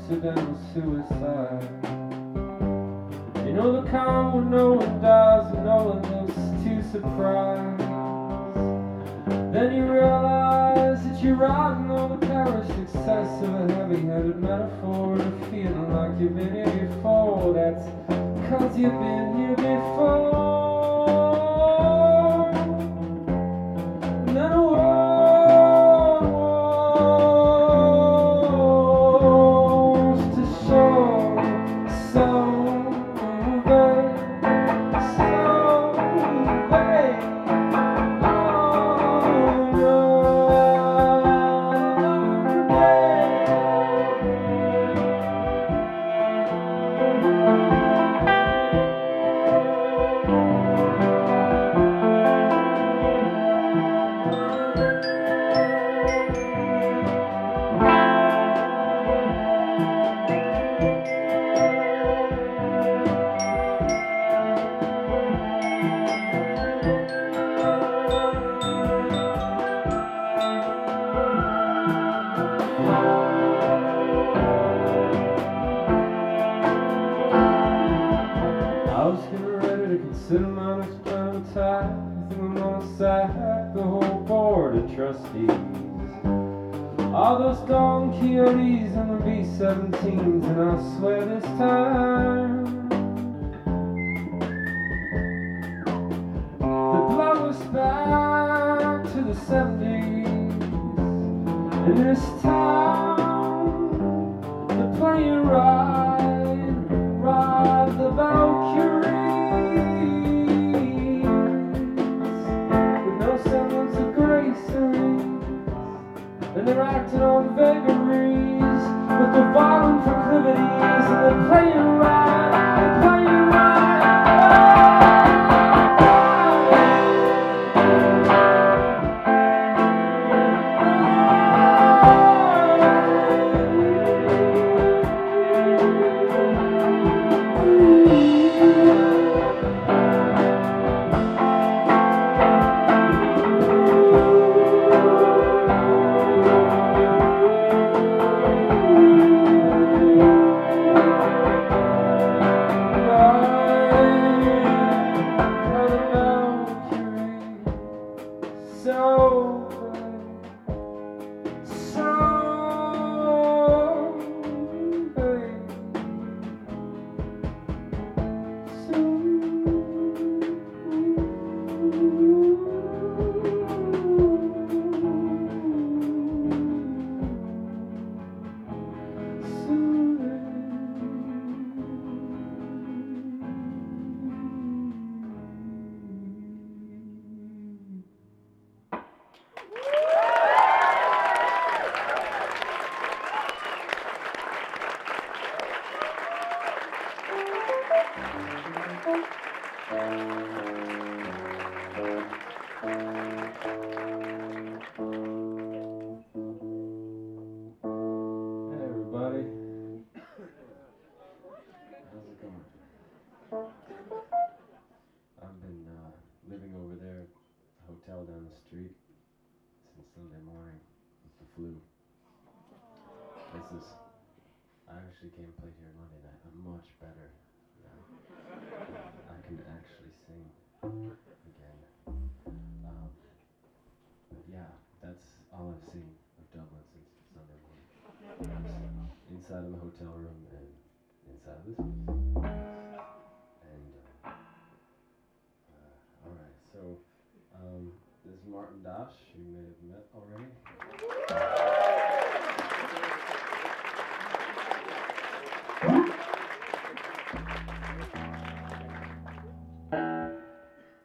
accidental suicide. You know the kind where no one dies and no one looks too surprised. Then you realize that you're riding on the power success of a heavy-headed metaphor, and feeling like you've been here before. That's 'cause you've been here before. And then a world wants to show so vague, so vague. I was getting ready to consider my next plan of attack. I think I'm gonna sack the whole board of trustees. All those Don Quixotes and the B-17s, and I swear this time the blood was back to the 70s. And this time the plane ride the Valkyries with no semblance of grace or ease. And they're acting on vagaries with the violent proclivities, and they're playing right, they're playing right. I've been living over there at the hotel down the street since Sunday morning with the flu. I actually came and played here Monday night. I'm much better now. I can actually sing again. But yeah, that's all I've seen of Dublin since Sunday morning. Inside of the hotel room and inside of this place. And alright, so this is Martin Dash, you may have met already.